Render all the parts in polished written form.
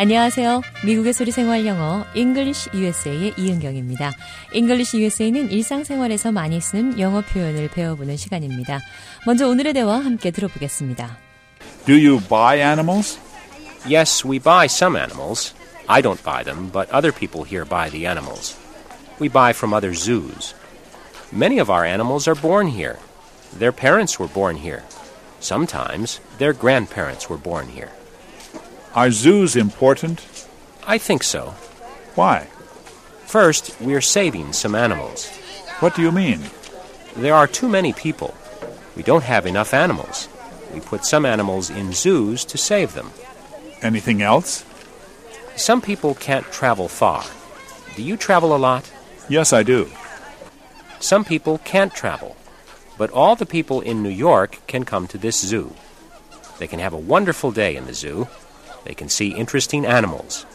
안녕하세요. 미국의 소리 생활 영어 English USA의 이은경입니다. English USA는 일상생활에서 많이 쓰는 영어 표현을 배워보는 시간입니다. 먼저 오늘의 대화 함께 들어보겠습니다. Do you buy animals? Yes, we buy some animals. I don't buy them, but other people here buy the animals. We buy from other zoos. Many of our animals are born here. Their parents were born here. Sometimes their grandparents were born here. Are zoos important? I think so. Why? First, we're saving some animals. What do you mean? There are too many people. We don't have enough animals. We put some animals in zoos to save them. Anything else? Some people can't travel far. Do you travel a lot? Yes, I do. Some people can't travel. But all the people in New York can come to this zoo. They can have a wonderful day in the zoo. They can see interesting animals.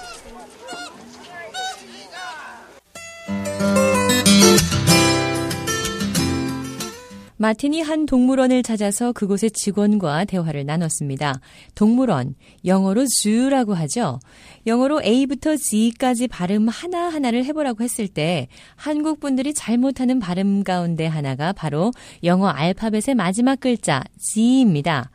마틴이 한 동물원을 찾아서 그곳의 직원과 대화를 나눴습니다. 동물원, 영어로 zoo라고 하죠. 영어로 A부터 Z까지 발음 하나하나를 해보라고 했을 때 한국 분들이 잘못하는 발음 가운데 하나가 바로 영어 알파벳의 마지막 글자 Z입니다.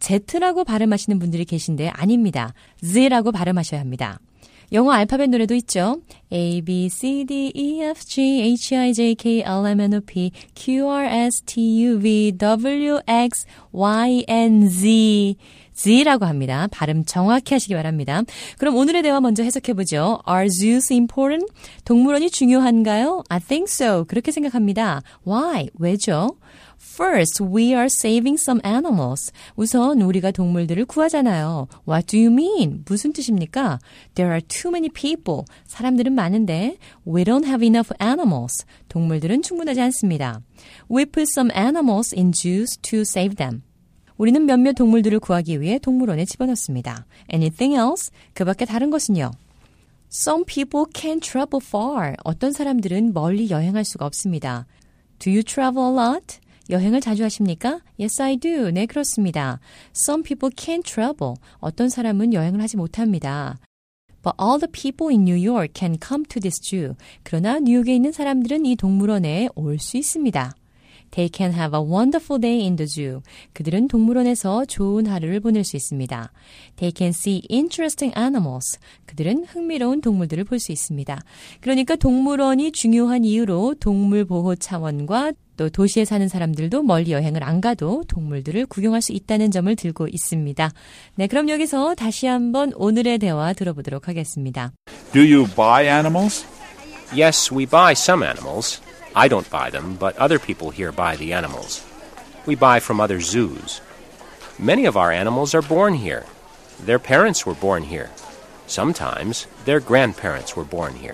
Z라고 발음하시는 분들이 계신데 아닙니다. Z라고 발음하셔야 합니다. 영어 알파벳 노래도 있죠. A, B, C, D, E, F, G, H, I, J, K, L, M, N, O, P, Q, R, S, T, U, V, W, X, Y, N, Z. Z라고 합니다. 발음 정확히 하시기 바랍니다. 그럼 오늘의 대화 먼저 해석해보죠. Are zoos important? 동물원이 중요한가요? I think so. 그렇게 생각합니다. Why? 왜죠? First, we are saving some animals. 우선 우리가 동물들을 구하잖아요. What do you mean? 무슨 뜻입니까? There are too many people. 사람들은 많은데 we don't have enough animals. 동물들은 충분하지 않습니다. We put some animals in zoos to save them. 우리는 몇몇 동물들을 구하기 위해 동물원에 집어넣습니다. Anything else? 그 밖에 다른 것은요? Some people can't travel far. 어떤 사람들은 멀리 여행할 수가 없습니다. Do you travel a lot? 여행을 자주 하십니까? Yes, I do. 네, 그렇습니다. Some people can't travel. 어떤 사람은 여행을 하지 못합니다. But all the people in New York can come to this zoo. 그러나 뉴욕에 있는 사람들은 이 동물원에 올 수 있습니다. They can have a wonderful day in the zoo. 그들은 동물원에서 좋은 하루를 보낼 수 있습니다. They can see interesting animals. 그들은 흥미로운 동물들을 볼 수 있습니다. 그러니까 동물원이 중요한 이유로 동물보호 차원과 또 도시에 사는 사람들도 멀리 여행을 안 가도 동물들을 구경할 수 있다는 점을 들고 있습니다. 네, 그럼 여기서 다시 한번 오늘의 대화 들어보도록 하겠습니다. Do you buy animals? Yes, we buy some animals. I don't buy them, but other people here buy the animals. We buy from other zoos. Many of our animals are born here. Their parents were born here. Sometimes their grandparents were born here.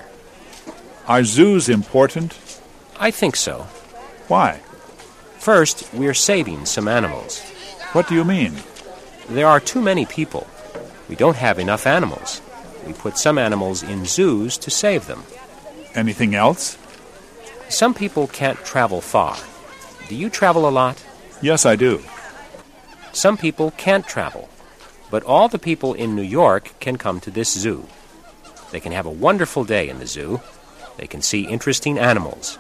Are zoos important? I think so. Why? First, we're saving some animals. What do you mean? There are too many people. We don't have enough animals. We put some animals in zoos to save them. Anything else? Some people can't travel far. Do you travel a lot? Yes, I do. Some people can't travel. But all the people in New York can come to this zoo. They can have a wonderful day in the zoo. They can see interesting animals.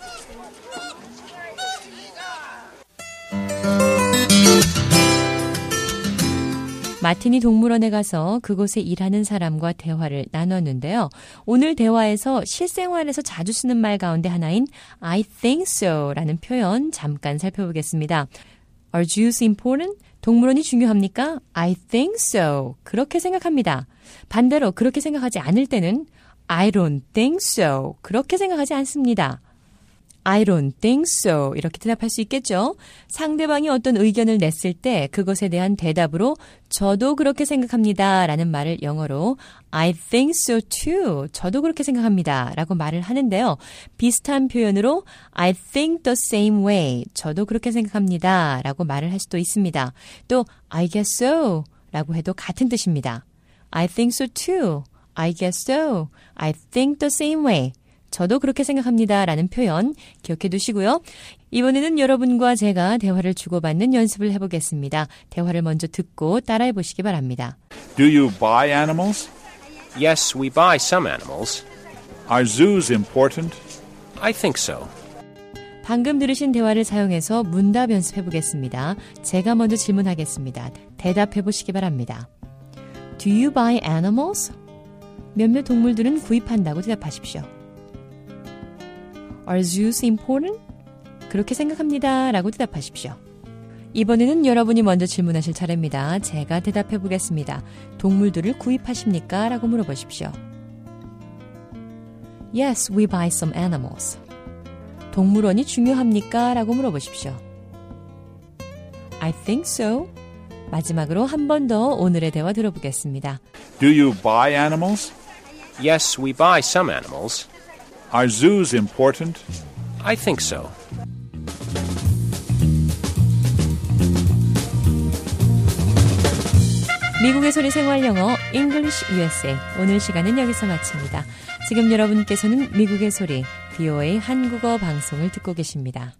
마틴이 동물원에 가서 그곳에 일하는 사람과 대화를 나눴는데요. 오늘 대화에서 실생활에서 자주 쓰는 말 가운데 하나인 I think so 라는 표현 잠깐 살펴보겠습니다. Are zoos important? 동물원이 중요합니까? I think so. 그렇게 생각합니다. 반대로 그렇게 생각하지 않을 때는 I don't think so. 그렇게 생각하지 않습니다. I don't think so. 이렇게 대답할 수 있겠죠? 상대방이 어떤 의견을 냈을 때 그것에 대한 대답으로 저도 그렇게 생각합니다 라는 말을 영어로 I think so too. 저도 그렇게 생각합니다 라고 말을 하는데요. 비슷한 표현으로 I think the same way. 저도 그렇게 생각합니다 라고 말을 할 수도 있습니다. 또 I guess so 라고 해도 같은 뜻입니다. I think so too. I guess so. I think the same way. 저도 그렇게 생각합니다 라는 표현 기억해 두시고요. 이번에는 여러분과 제가 대화를 주고받는 연습을 해보겠습니다. 대화를 먼저 듣고 따라해 보시기 바랍니다. Do you buy animals? Yes, we buy some animals. Are zoos important? I think so. 방금 들으신 대화를 사용해서 문답 연습해 보겠습니다. 제가 먼저 질문하겠습니다. 대답해 보시기 바랍니다. Do you buy animals? 몇몇 동물들은 구입한다고 대답하십시오. Are zoos important? 그렇게 생각합니다 라고 대답하십시오. 이번에는 여러분이 먼저 질문하실 차례입니다. 제가 대답해 보겠습니다. 동물들을 구입하십니까? 라고 물어보십시오. Yes, we buy some animals. 동물원이 중요합니까? 라고 물어보십시오. I think so. 마지막으로 한 번 더 오늘의 대화 들어보겠습니다. Do you buy animals? Yes, we buy some animals. Are zoos important? I think so. 미국의 소리 생활 영어 English USA 오늘 시간은 여기서 마칩니다. 지금 여러분께서는 미국의 소리 VOA 한국어 방송을 듣고 계십니다.